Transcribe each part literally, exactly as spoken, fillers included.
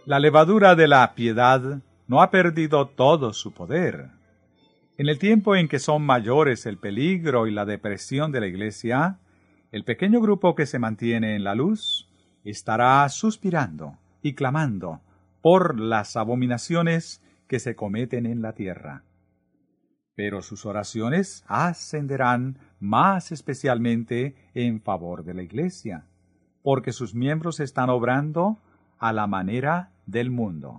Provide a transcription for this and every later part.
La levadura de la piedad no ha perdido todo su poder. En el tiempo en que son mayores el peligro y la depresión de la Iglesia, el pequeño grupo que se mantiene en la luz estará suspirando y clamando por las abominaciones que se cometen en la tierra. Pero sus oraciones ascenderán más especialmente en favor de la Iglesia, porque sus miembros están obrando a la manera del mundo.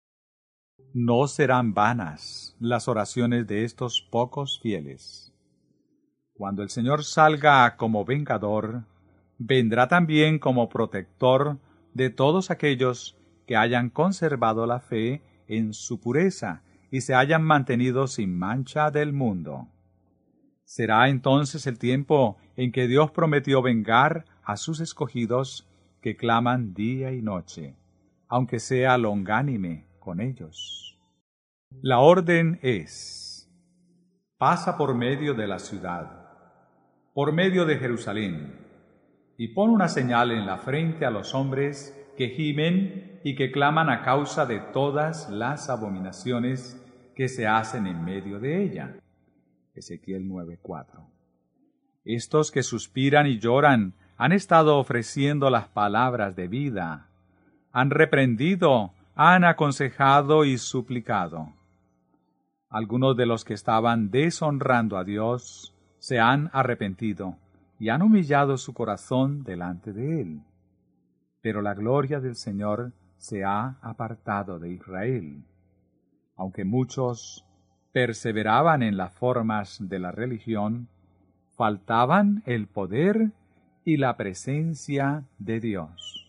No serán vanas las oraciones de estos pocos fieles. Cuando el Señor salga como vengador, vendrá también como protector de todos aquellos que hayan conservado la fe en su pureza y se hayan mantenido sin mancha del mundo. Será entonces el tiempo en que Dios prometió vengar a sus escogidos que claman día y noche, aunque sea longánime con ellos. La orden es: pasa por medio de la ciudad, por medio de Jerusalén, y pon una señal en la frente a los hombres que gimen y que claman a causa de todas las abominaciones que se hacen en medio de ella. Ezequiel nueve cuatro. Estos que suspiran y lloran han estado ofreciendo las palabras de vida, han reprendido, han aconsejado y suplicado. Algunos de los que estaban deshonrando a Dios se han arrepentido y han humillado su corazón delante de Él. Pero la gloria del Señor se ha apartado de Israel. Aunque muchos perseveraban en las formas de la religión, faltaban el poder y la presencia de Dios.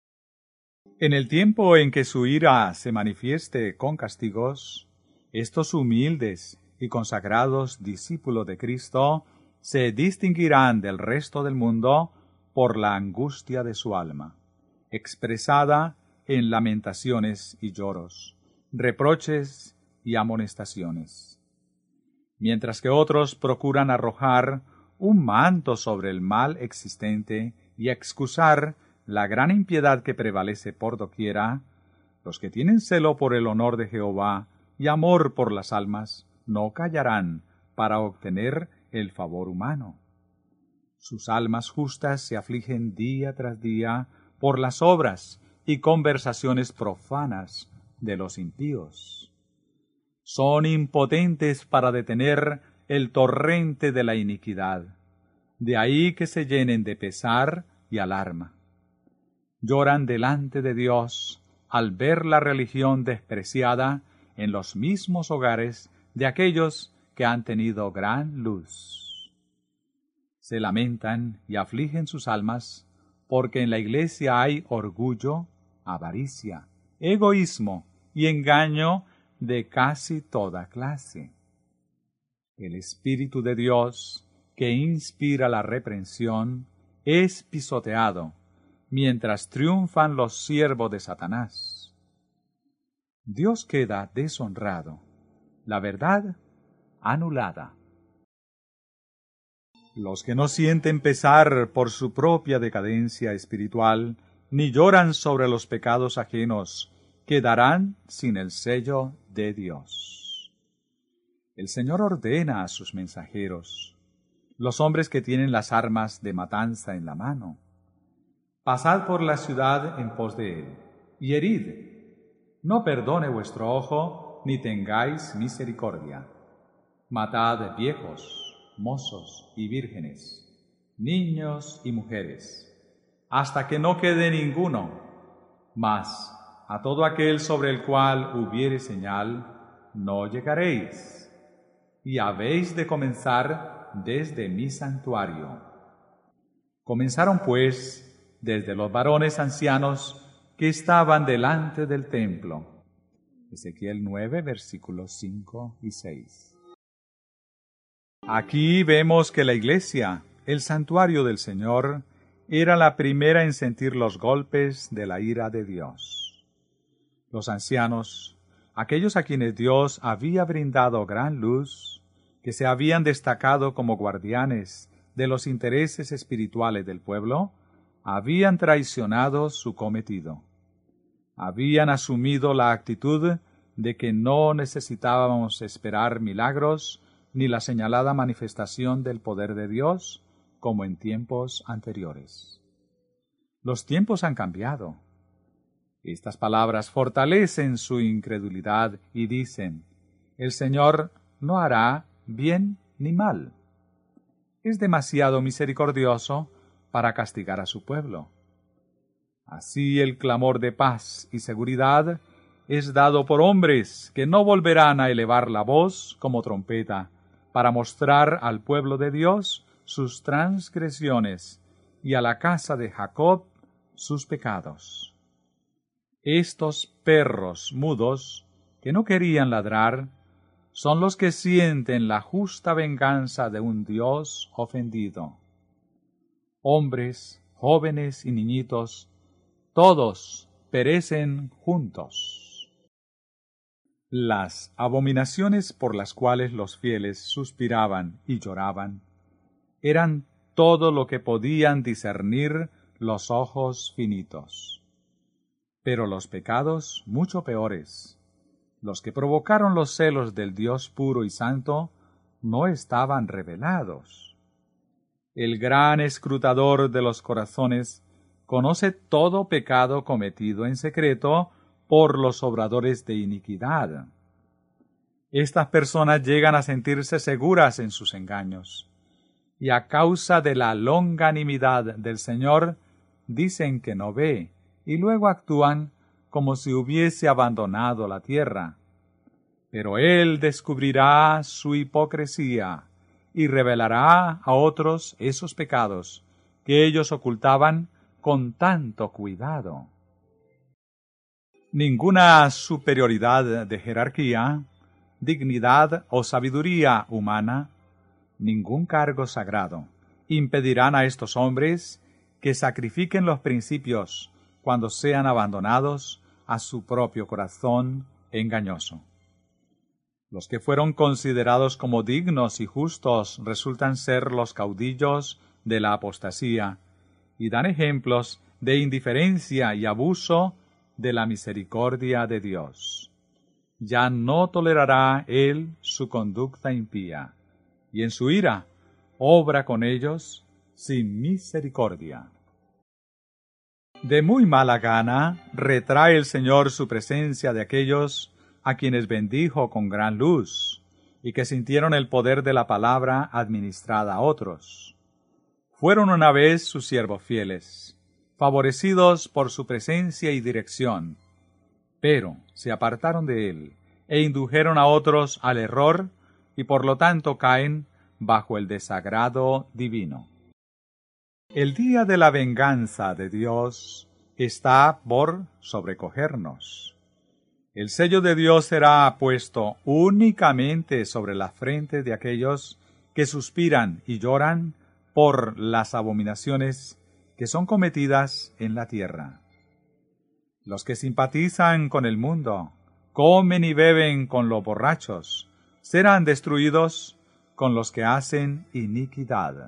En el tiempo en que su ira se manifieste con castigos, estos humildes y consagrados discípulos de Cristo se distinguirán del resto del mundo por la angustia de su alma, expresada en lamentaciones y lloros, reproches y amonestaciones. Mientras que otros procuran arrojar un manto sobre el mal existente y excusar la gran impiedad que prevalece por doquiera, los que tienen celo por el honor de Jehová y amor por las almas no callarán para obtener el favor humano. Sus almas justas se afligen día tras día por las obras y conversaciones profanas de los impíos. Son impotentes para detener el torrente de la iniquidad, de ahí que se llenen de pesar y alarma. Lloran delante de Dios al ver la religión despreciada en los mismos hogares de aquellos que han tenido gran luz. Se lamentan y afligen sus almas porque en la Iglesia hay orgullo, avaricia, egoísmo y engaño de casi toda clase. El Espíritu de Dios, que inspira la reprensión, es pisoteado, mientras triunfan los siervos de Satanás. Dios queda deshonrado, la verdad anulada. Los que no sienten pesar por su propia decadencia espiritual, ni lloran sobre los pecados ajenos, quedarán sin el sello de Dios. El Señor ordena a sus mensajeros, los hombres que tienen las armas de matanza en la mano: pasad por la ciudad en pos de él, y herid. No perdone vuestro ojo, ni tengáis misericordia. Matad viejos, mozos y vírgenes, niños y mujeres, hasta que no quede ninguno. Mas a todo aquel sobre el cual hubiere señal, no llegaréis. Y habéis de comenzar desde mi santuario. Comenzaron pues desde los varones ancianos que estaban delante del templo. Ezequiel nueve, versículos cinco y seis. Aquí vemos que la iglesia, el santuario del Señor, era la primera en sentir los golpes de la ira de Dios. Los ancianos, aquellos a quienes Dios había brindado gran luz, que se habían destacado como guardianes de los intereses espirituales del pueblo, habían traicionado su cometido. Habían asumido la actitud de que no necesitábamos esperar milagros ni la señalada manifestación del poder de Dios como en tiempos anteriores. Los tiempos han cambiado. Estas palabras fortalecen su incredulidad y dicen: el Señor no hará bien ni mal. Es demasiado misericordioso para castigar a su pueblo. Así el clamor de paz y seguridad es dado por hombres que no volverán a elevar la voz como trompeta para mostrar al pueblo de Dios sus transgresiones y a la casa de Jacob sus pecados. Estos perros mudos que no querían ladrar son los que sienten la justa venganza de un Dios ofendido. Hombres, jóvenes y niñitos, todos perecen juntos. Las abominaciones por las cuales los fieles suspiraban y lloraban eran todo lo que podían discernir los ojos finitos. Pero los pecados mucho peores, los que provocaron los celos del Dios puro y santo, no estaban revelados. El gran escrutador de los corazones conoce todo pecado cometido en secreto por los obradores de iniquidad. Estas personas llegan a sentirse seguras en sus engaños, y a causa de la longanimidad del Señor, dicen que no ve, y luego actúan como si hubiese abandonado la tierra. Pero Él descubrirá su hipocresía y revelará a otros esos pecados que ellos ocultaban con tanto cuidado. Ninguna superioridad de jerarquía, dignidad o sabiduría humana, ningún cargo sagrado, impedirán a estos hombres que sacrifiquen los principios cuando sean abandonados a su propio corazón engañoso. Los que fueron considerados como dignos y justos resultan ser los caudillos de la apostasía y dan ejemplos de indiferencia y abuso de la misericordia de Dios. Ya no tolerará Él su conducta impía, y en su ira obra con ellos sin misericordia. De muy mala gana retrae el Señor su presencia de aquellos a quienes bendijo con gran luz, y que sintieron el poder de la palabra administrada a otros. Fueron una vez sus siervos fieles, favorecidos por su presencia y dirección, pero se apartaron de él, e indujeron a otros al error, y por lo tanto caen bajo el desagrado divino. El día de la venganza de Dios está por sobrecogernos. El sello de Dios será puesto únicamente sobre la frente de aquellos que suspiran y lloran por las abominaciones que son cometidas en la tierra. Los que simpatizan con el mundo, comen y beben con los borrachos, serán destruidos con los que hacen iniquidad.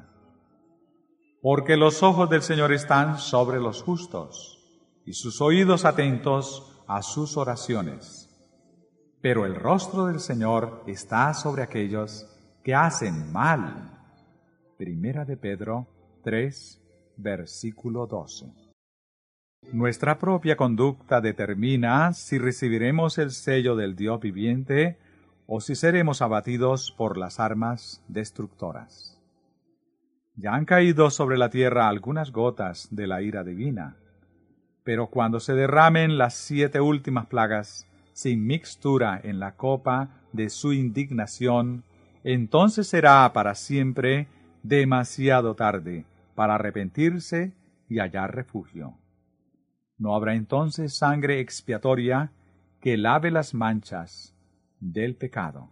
Porque los ojos del Señor están sobre los justos, y sus oídos atentos a sus oraciones. Pero el rostro del Señor está sobre aquellos que hacen mal. Primera de Pedro tres, versículo doce. Nuestra propia conducta determina si recibiremos el sello del Dios viviente o si seremos abatidos por las armas destructoras. Ya han caído sobre la tierra algunas gotas de la ira divina, pero cuando se derramen las siete últimas plagas sin mixtura en la copa de su indignación, entonces será para siempre demasiado tarde para arrepentirse y hallar refugio. No habrá entonces sangre expiatoria que lave las manchas del pecado.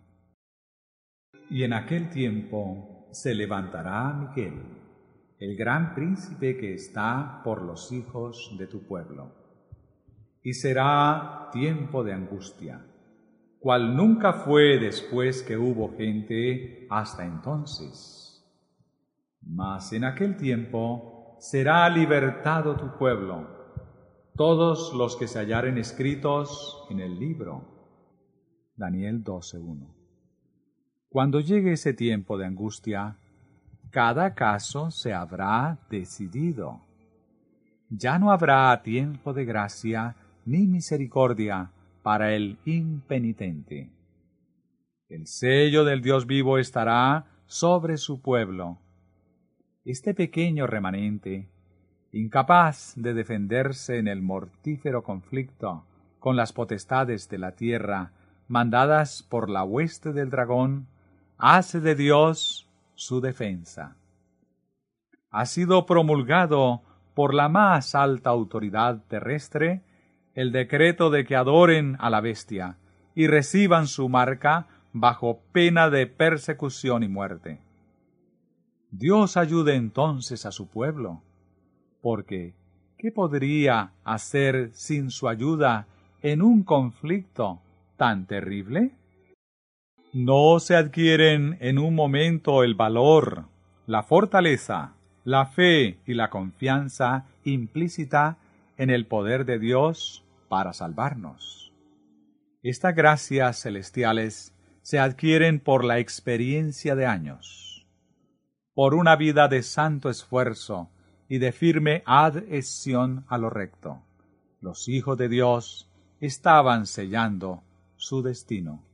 Y en aquel tiempo se levantará Miguel, el gran príncipe que está por los hijos de tu pueblo. Y será tiempo de angustia, cual nunca fue después que hubo gente hasta entonces. Mas en aquel tiempo será libertado tu pueblo, todos los que se hallaren escritos en el libro. Daniel doce uno. Cuando llegue ese tiempo de angustia, cada caso se habrá decidido. Ya no habrá tiempo de gracia ni misericordia para el impenitente. El sello del Dios vivo estará sobre su pueblo. Este pequeño remanente, incapaz de defenderse en el mortífero conflicto con las potestades de la tierra mandadas por la hueste del dragón, hace de Dios su defensa. Ha sido promulgado por la más alta autoridad terrestre el decreto de que adoren a la bestia y reciban su marca bajo pena de persecución y muerte. Dios ayude entonces a su pueblo, porque ¿qué podría hacer sin su ayuda en un conflicto tan terrible? No se adquieren en un momento el valor, la fortaleza, la fe y la confianza implícita en el poder de Dios para salvarnos. Estas gracias celestiales se adquieren por la experiencia de años, por una vida de santo esfuerzo y de firme adhesión a lo recto. Los hijos de Dios estaban sellando su destino.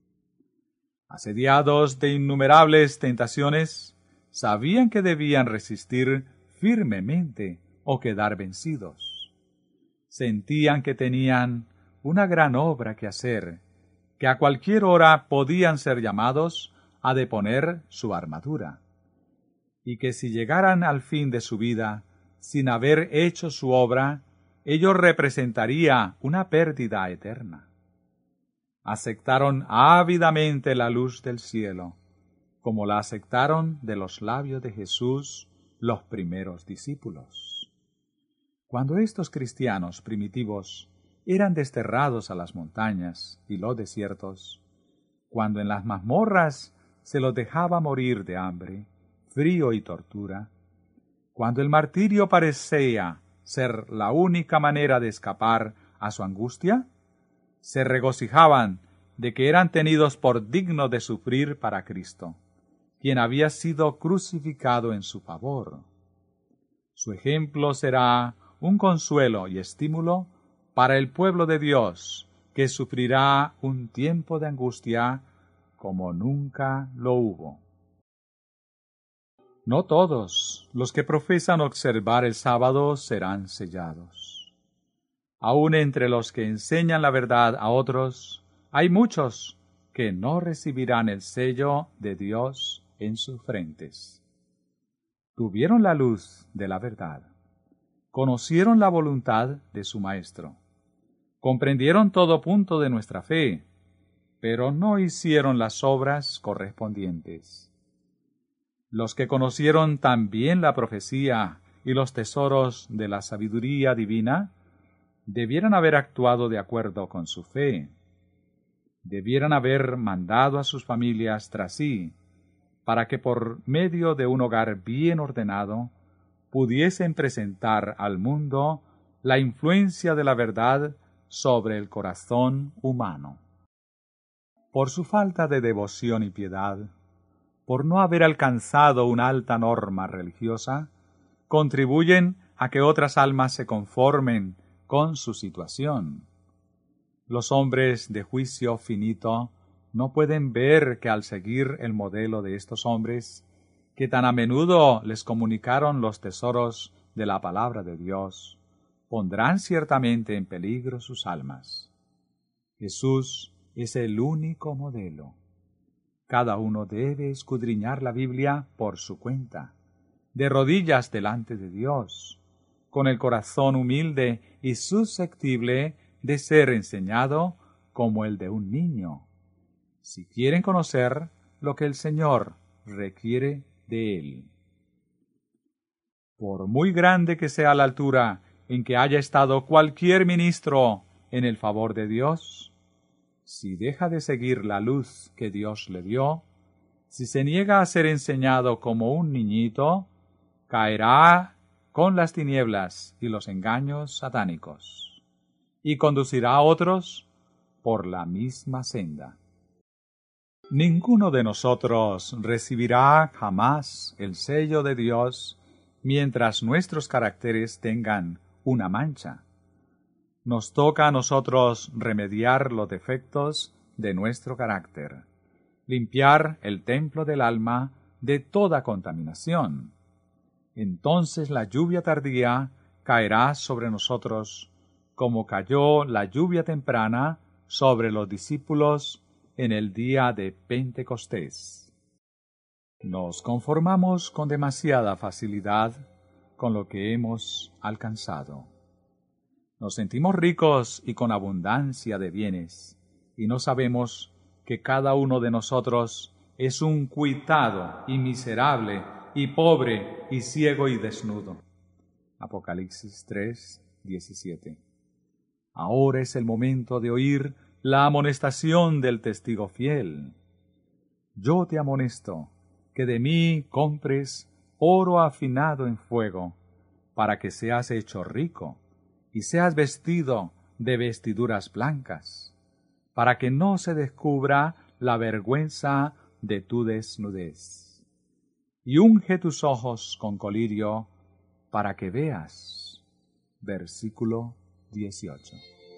Asediados de innumerables tentaciones, sabían que debían resistir firmemente o quedar vencidos. Sentían que tenían una gran obra que hacer, que a cualquier hora podían ser llamados a deponer su armadura, y que si llegaran al fin de su vida sin haber hecho su obra, ello representaría una pérdida eterna. Aceptaron ávidamente la luz del cielo, como la aceptaron de los labios de Jesús los primeros discípulos. Cuando estos cristianos primitivos eran desterrados a las montañas y los desiertos, cuando en las mazmorras se los dejaba morir de hambre, frío y tortura, cuando el martirio parecía ser la única manera de escapar a su angustia, se regocijaban de que eran tenidos por dignos de sufrir para Cristo, quien había sido crucificado en su favor. Su ejemplo será un consuelo y estímulo para el pueblo de Dios, que sufrirá un tiempo de angustia como nunca lo hubo. No todos los que profesan observar el sábado serán sellados. Aun entre los que enseñan la verdad a otros, hay muchos que no recibirán el sello de Dios en sus frentes. Tuvieron la luz de la verdad, conocieron la voluntad de su Maestro, comprendieron todo punto de nuestra fe, pero no hicieron las obras correspondientes. Los que conocieron también la profecía y los tesoros de la sabiduría divina, debieran haber actuado de acuerdo con su fe. Debieran haber mandado a sus familias tras sí, para que por medio de un hogar bien ordenado pudiesen presentar al mundo la influencia de la verdad sobre el corazón humano. Por su falta de devoción y piedad, por no haber alcanzado una alta norma religiosa, contribuyen a que otras almas se conformen con su situación. Los hombres de juicio finito no pueden ver que al seguir el modelo de estos hombres, que tan a menudo les comunicaron los tesoros de la palabra de Dios, pondrán ciertamente en peligro sus almas. Jesús es el único modelo. Cada uno debe escudriñar la Biblia por su cuenta, de rodillas delante de Dios, con el corazón humilde y susceptible de ser enseñado como el de un niño, si quieren conocer lo que el Señor requiere de él. Por muy grande que sea la altura en que haya estado cualquier ministro en el favor de Dios, si deja de seguir la luz que Dios le dio, si se niega a ser enseñado como un niñito, caerá con las tinieblas y los engaños satánicos, y conducirá a otros por la misma senda. Ninguno de nosotros recibirá jamás el sello de Dios mientras nuestros caracteres tengan una mancha. Nos toca a nosotros remediar los defectos de nuestro carácter, limpiar el templo del alma de toda contaminación. Entonces la lluvia tardía caerá sobre nosotros, como cayó la lluvia temprana sobre los discípulos en el día de Pentecostés. Nos conformamos con demasiada facilidad con lo que hemos alcanzado. Nos sentimos ricos y con abundancia de bienes, y no sabemos que cada uno de nosotros es un cuitado y miserable y pobre y ciego y desnudo. Apocalipsis tres, diecisiete. Ahora es el momento de oír la amonestación del testigo fiel. Yo te amonesto que de mí compres oro afinado en fuego, para que seas hecho rico, y seas vestido de vestiduras blancas, para que no se descubra la vergüenza de tu desnudez. Y unge tus ojos con colirio, para que veas. Versículo dieciocho.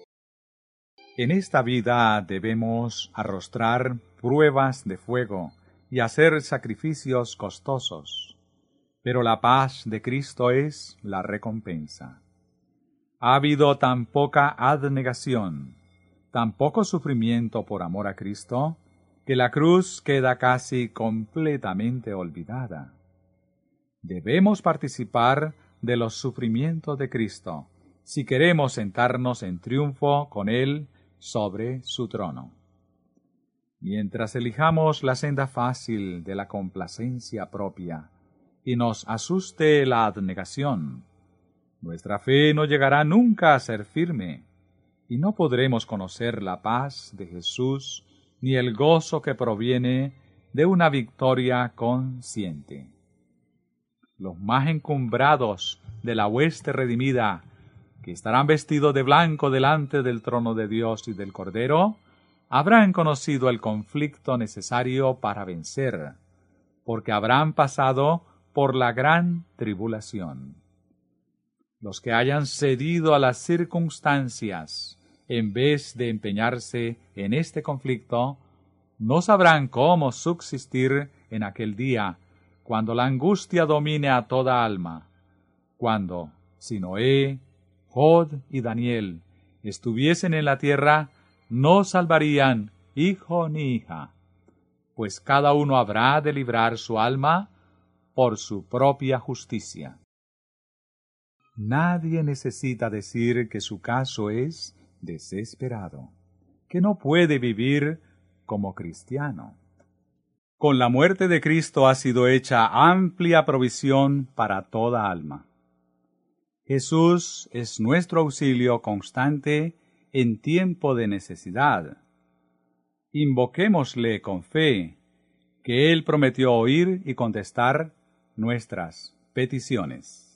En esta vida debemos arrostrar pruebas de fuego y hacer sacrificios costosos, pero la paz de Cristo es la recompensa. Ha habido tan poca abnegación, tan poco sufrimiento por amor a Cristo, que la cruz queda casi completamente olvidada. Debemos participar de los sufrimientos de Cristo, si queremos sentarnos en triunfo con Él sobre su trono. Mientras elijamos la senda fácil de la complacencia propia y nos asuste la abnegación, nuestra fe no llegará nunca a ser firme, y no podremos conocer la paz de Jesús ni el gozo que proviene de una victoria consciente. Los más encumbrados de la hueste redimida, que estarán vestidos de blanco delante del trono de Dios y del Cordero, habrán conocido el conflicto necesario para vencer, porque habrán pasado por la gran tribulación. Los que hayan cedido a las circunstancias, en vez de empeñarse en este conflicto, no sabrán cómo subsistir en aquel día, cuando la angustia domine a toda alma, cuando, si Noé, Jod y Daniel estuviesen en la tierra, no salvarían hijo ni hija, pues cada uno habrá de librar su alma por su propia justicia. Nadie necesita decir que su caso es desesperado, que no puede vivir como cristiano. Con la muerte de Cristo ha sido hecha amplia provisión para toda alma. Jesús es nuestro auxilio constante en tiempo de necesidad. Invoquémosle con fe, que Él prometió oír y contestar nuestras peticiones.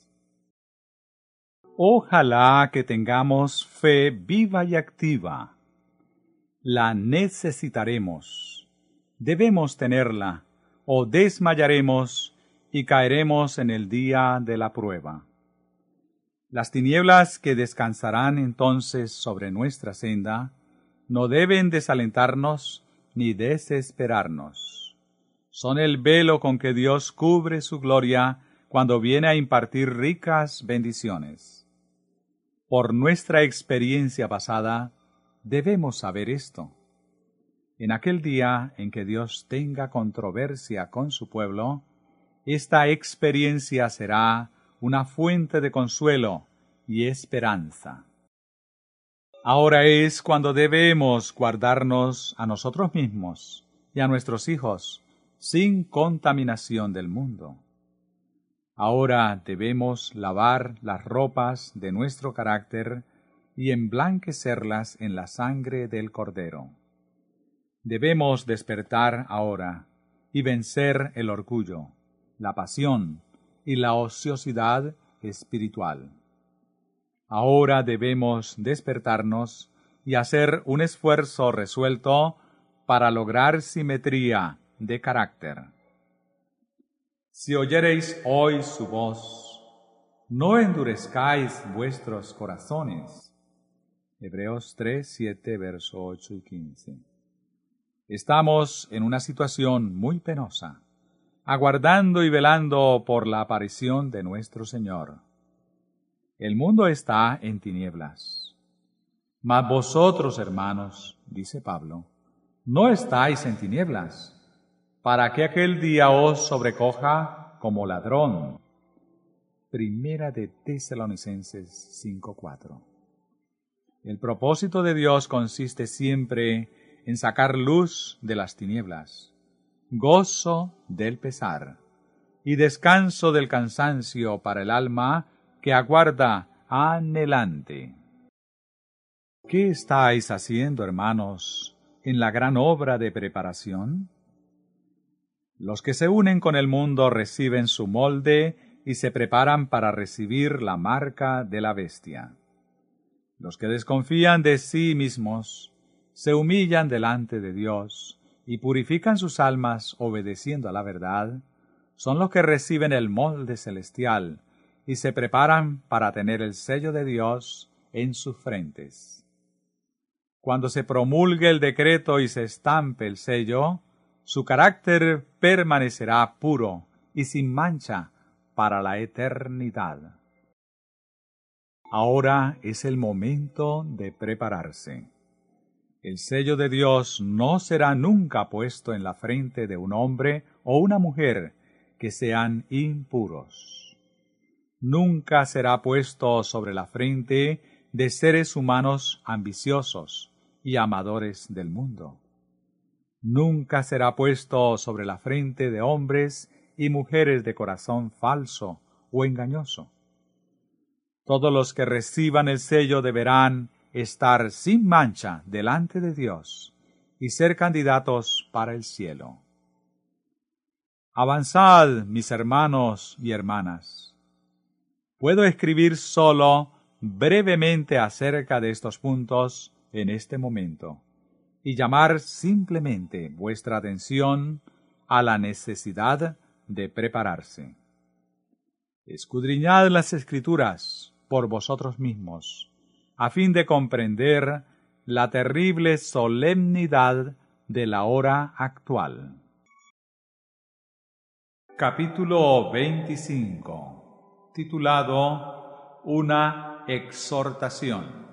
Ojalá que tengamos fe viva y activa. La necesitaremos. Debemos tenerla, o desmayaremos y caeremos en el día de la prueba. Las tinieblas que descansarán entonces sobre nuestra senda no deben desalentarnos ni desesperarnos. Son el velo con que Dios cubre su gloria cuando viene a impartir ricas bendiciones. Por nuestra experiencia pasada, debemos saber esto. En aquel día en que Dios tenga controversia con su pueblo, esta experiencia será una fuente de consuelo y esperanza. Ahora es cuando debemos guardarnos a nosotros mismos y a nuestros hijos sin contaminación del mundo. Ahora debemos lavar las ropas de nuestro carácter y emblanquecerlas en la sangre del Cordero. Debemos despertar ahora y vencer el orgullo, la pasión y la ociosidad espiritual. Ahora debemos despertarnos y hacer un esfuerzo resuelto para lograr simetría de carácter. Si oyereis hoy su voz, no endurezcáis vuestros corazones. Hebreos tres, siete, verso ocho y quince. Estamos en una situación muy penosa, aguardando y velando por la aparición de nuestro Señor. El mundo está en tinieblas. Mas vosotros, hermanos, dice Pablo, no estáis en tinieblas, para que aquel día os sobrecoja como ladrón. Primera de Tesalonicenses cinco, cuatro. El propósito de Dios consiste siempre en sacar luz de las tinieblas, gozo del pesar y descanso del cansancio para el alma que aguarda anhelante. ¿Qué estáis haciendo, hermanos, en la gran obra de preparación? Los que se unen con el mundo reciben su molde y se preparan para recibir la marca de la bestia. Los que desconfían de sí mismos se humillan delante de Dios y purifican sus almas obedeciendo a la verdad, son los que reciben el molde celestial y se preparan para tener el sello de Dios en sus frentes. Cuando se promulgue el decreto y se estampe el sello, su carácter permanecerá puro y sin mancha para la eternidad. Ahora es el momento de prepararse. El sello de Dios no será nunca puesto en la frente de un hombre o una mujer que sean impuros. Nunca será puesto sobre la frente de seres humanos ambiciosos y amadores del mundo. Nunca será puesto sobre la frente de hombres y mujeres de corazón falso o engañoso. Todos los que reciban el sello deberán estar sin mancha delante de Dios y ser candidatos para el cielo. Avanzad, mis hermanos y hermanas. Puedo escribir solo brevemente acerca de estos puntos en este momento y llamar simplemente vuestra atención a la necesidad de prepararse. Escudriñad las Escrituras por vosotros mismos, a fin de comprender la terrible solemnidad de la hora actual. Capítulo veinticinco, titulado Una exhortación.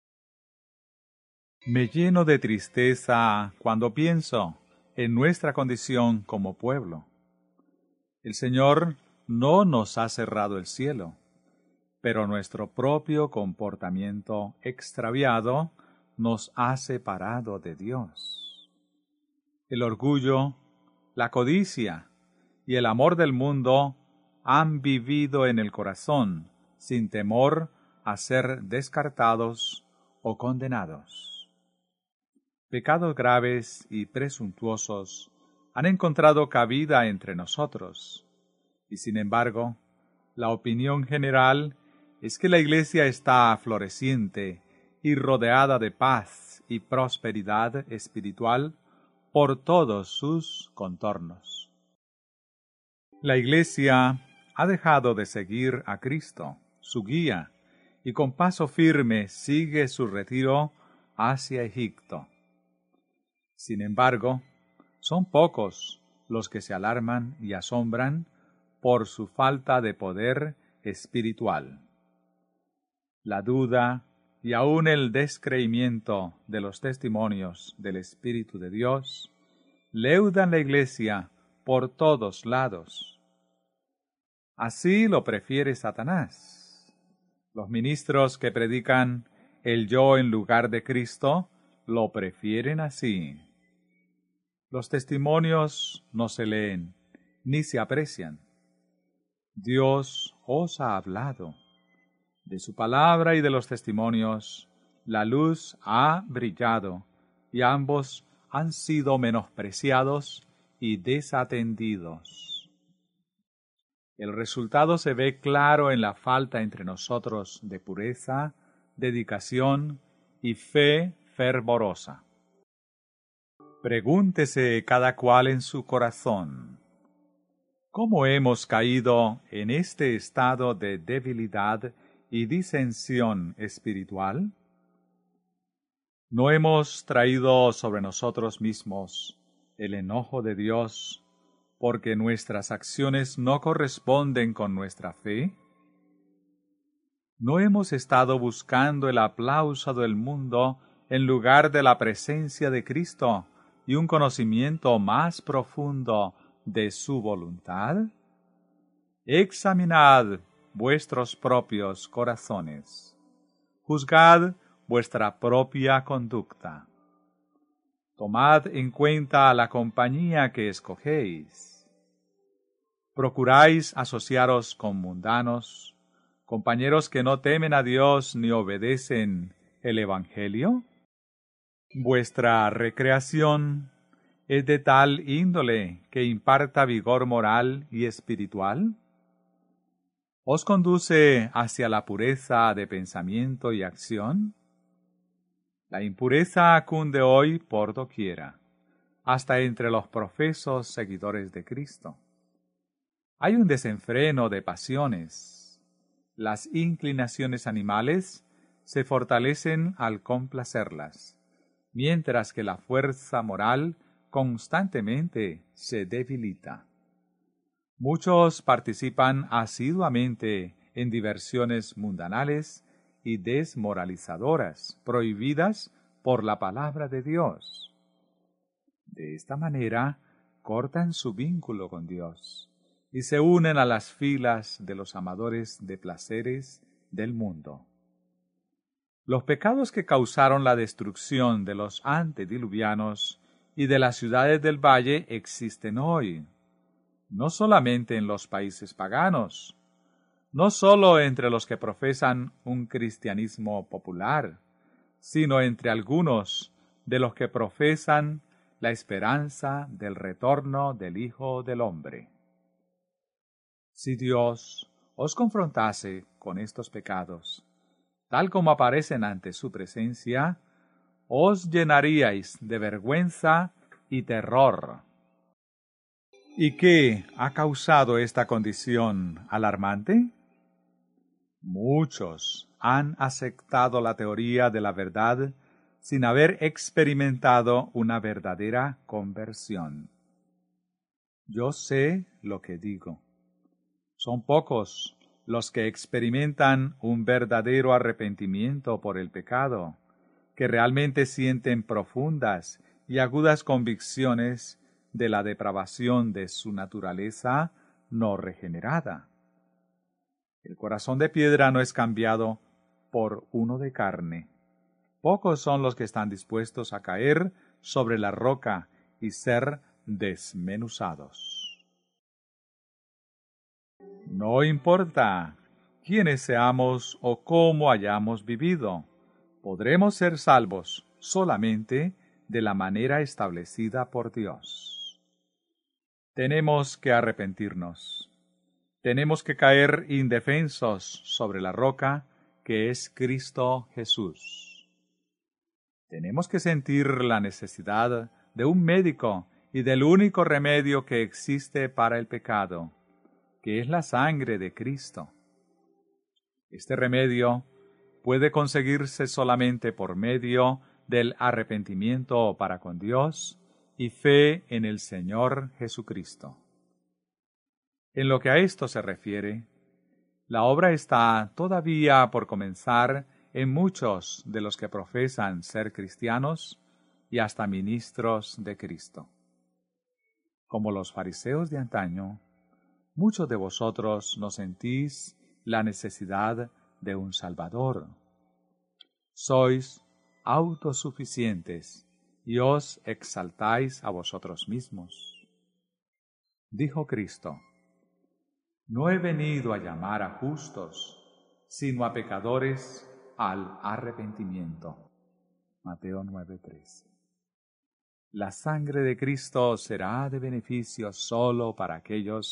Me lleno de tristeza cuando pienso en nuestra condición como pueblo. El Señor no nos ha cerrado el cielo, pero nuestro propio comportamiento extraviado nos ha separado de Dios. El orgullo, la codicia y el amor del mundo han vivido en el corazón sin temor a ser descartados o condenados. Pecados graves y presuntuosos han encontrado cabida entre nosotros, y sin embargo, la opinión general es que la Iglesia está floreciente y rodeada de paz y prosperidad espiritual por todos sus contornos. La Iglesia ha dejado de seguir a Cristo, su guía, y con paso firme sigue su retiro hacia Egipto. Sin embargo, son pocos los que se alarman y asombran por su falta de poder espiritual. La duda y aun el descreimiento de los testimonios del Espíritu de Dios leudan la Iglesia por todos lados. Así lo prefiere Satanás. Los ministros que predican el yo en lugar de Cristo lo prefieren así. Los testimonios no se leen ni se aprecian. Dios os ha hablado. De su palabra y de los testimonios, la luz ha brillado, y ambos han sido menospreciados y desatendidos. El resultado se ve claro en la falta entre nosotros de pureza, dedicación y fe fervorosa. Pregúntese cada cual en su corazón, ¿cómo hemos caído en este estado de debilidad y disensión espiritual? ¿No hemos traído sobre nosotros mismos el enojo de Dios porque nuestras acciones no corresponden con nuestra fe? ¿No hemos estado buscando el aplauso del mundo en lugar de la presencia de Cristo y un conocimiento más profundo de su voluntad? Examinad vuestros propios corazones. Juzgad vuestra propia conducta. Tomad en cuenta la compañía que escogéis. ¿Procuráis asociaros con mundanos, compañeros que no temen a Dios ni obedecen el Evangelio? ¿Vuestra recreación es de tal índole que imparta vigor moral y espiritual? ¿Os conduce hacia la pureza de pensamiento y acción? La impureza cunde hoy por doquiera, hasta entre los profesos seguidores de Cristo. Hay un desenfreno de pasiones. Las inclinaciones animales se fortalecen al complacerlas, mientras que la fuerza moral constantemente se debilita. Muchos participan asiduamente en diversiones mundanales y desmoralizadoras, prohibidas por la palabra de Dios. De esta manera, cortan su vínculo con Dios y se unen a las filas de los amadores de placeres del mundo. Los pecados que causaron la destrucción de los antediluvianos y de las ciudades del valle existen hoy, no solamente en los países paganos, no solo entre los que profesan un cristianismo popular, sino entre algunos de los que profesan la esperanza del retorno del Hijo del Hombre. Si Dios os confrontase con estos pecados, tal como aparecen ante su presencia, os llenaríais de vergüenza y terror. ¿Y qué ha causado esta condición alarmante? Muchos han aceptado la teoría de la verdad sin haber experimentado una verdadera conversión. Yo sé lo que digo. Son pocos los que experimentan un verdadero arrepentimiento por el pecado, que realmente sienten profundas y agudas convicciones de la depravación de su naturaleza no regenerada. El corazón de piedra no es cambiado por uno de carne. Pocos son los que están dispuestos a caer sobre la roca y ser desmenuzados. No importa quiénes seamos o cómo hayamos vivido, podremos ser salvos solamente de la manera establecida por Dios. Tenemos que arrepentirnos. Tenemos que caer indefensos sobre la roca que es Cristo Jesús. Tenemos que sentir la necesidad de un médico y del único remedio que existe para el pecado, que es la sangre de Cristo. Este remedio puede conseguirse solamente por medio del arrepentimiento para con Dios y fe en el Señor Jesucristo. En lo que a esto se refiere, la obra está todavía por comenzar en muchos de los que profesan ser cristianos y hasta ministros de Cristo. Como los fariseos de antaño, muchos de vosotros no sentís la necesidad de un Salvador. Sois autosuficientes y os exaltáis a vosotros mismos. Dijo Cristo: No he venido a llamar a justos, sino a pecadores al arrepentimiento. Mateo nueve trece. La sangre de Cristo será de beneficio solo para aquellos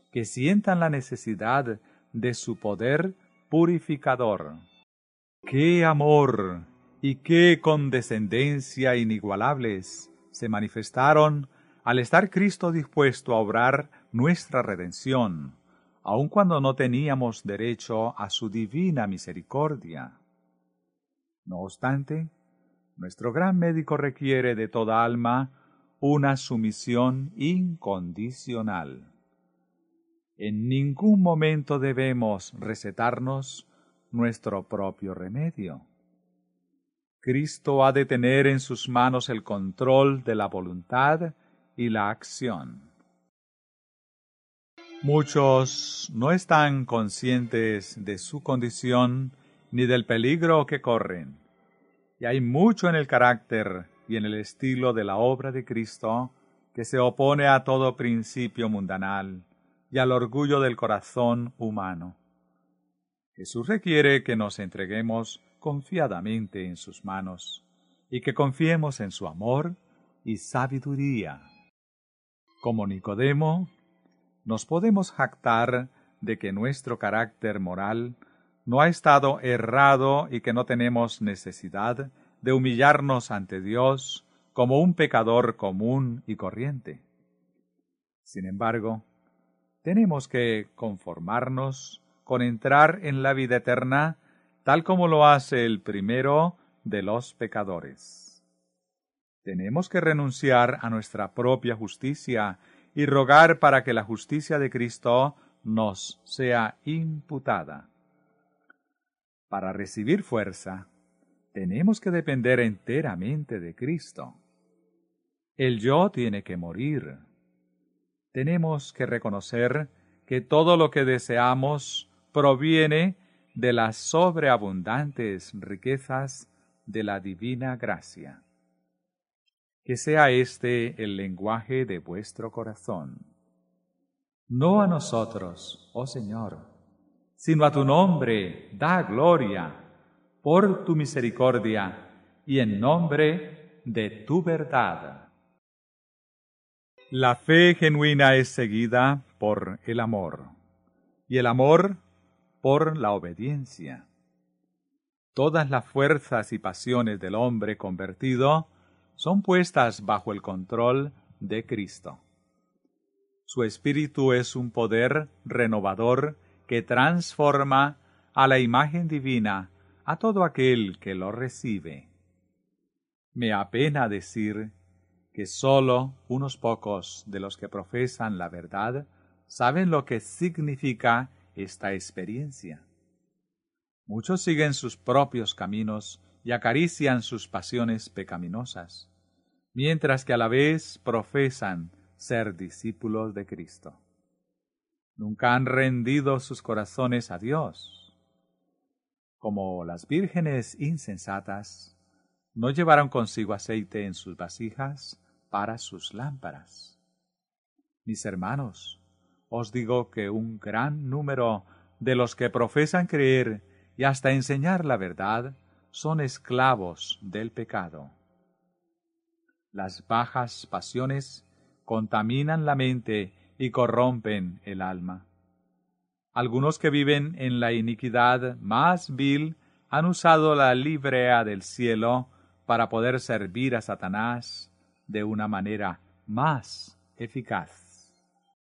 que sientan la necesidad de su poder purificador. ¡Qué amor y qué condescendencia inigualables se manifestaron al estar Cristo dispuesto a obrar nuestra redención, aun cuando no teníamos derecho a su divina misericordia! No obstante, nuestro gran médico requiere de toda alma una sumisión incondicional. En ningún momento debemos recetarnos nuestro propio remedio. Cristo ha de tener en sus manos el control de la voluntad y la acción. Muchos no están conscientes de su condición ni del peligro que corren, y hay mucho en el carácter y en el estilo de la obra de Cristo que se opone a todo principio mundanal y al orgullo del corazón humano. Jesús requiere que nos entreguemos confiadamente en sus manos y que confiemos en su amor y sabiduría. Como Nicodemo, nos podemos jactar de que nuestro carácter moral no ha estado errado y que no tenemos necesidad de humillarnos ante Dios como un pecador común y corriente. Sin embargo, tenemos que conformarnos con entrar en la vida eterna tal como lo hace el primero de los pecadores. Tenemos que renunciar a nuestra propia justicia y rogar para que la justicia de Cristo nos sea imputada. Para recibir fuerza, tenemos que depender enteramente de Cristo. El yo tiene que morir. Tenemos que reconocer que todo lo que deseamos proviene de las sobreabundantes riquezas de la divina gracia. Que sea este el lenguaje de vuestro corazón. No a nosotros, oh Señor, sino a tu nombre da gloria, por tu misericordia y en nombre de tu verdad. La fe genuina es seguida por el amor, y el amor por la obediencia. Todas las fuerzas y pasiones del hombre convertido son puestas bajo el control de Cristo. Su espíritu es un poder renovador que transforma a la imagen divina a todo aquel que lo recibe. Me apena decir que sólo unos pocos de los que profesan la verdad saben lo que significa esta experiencia. Muchos siguen sus propios caminos y acarician sus pasiones pecaminosas, mientras que a la vez profesan ser discípulos de Cristo. Nunca han rendido sus corazones a Dios. Como las vírgenes insensatas, no llevaron consigo aceite en sus vasijas para sus lámparas. Mis hermanos, os digo que un gran número de los que profesan creer y hasta enseñar la verdad son esclavos del pecado. Las bajas pasiones contaminan la mente y corrompen el alma. Algunos que viven en la iniquidad más vil han usado la librea del cielo para poder servir a Satanás de una manera más eficaz.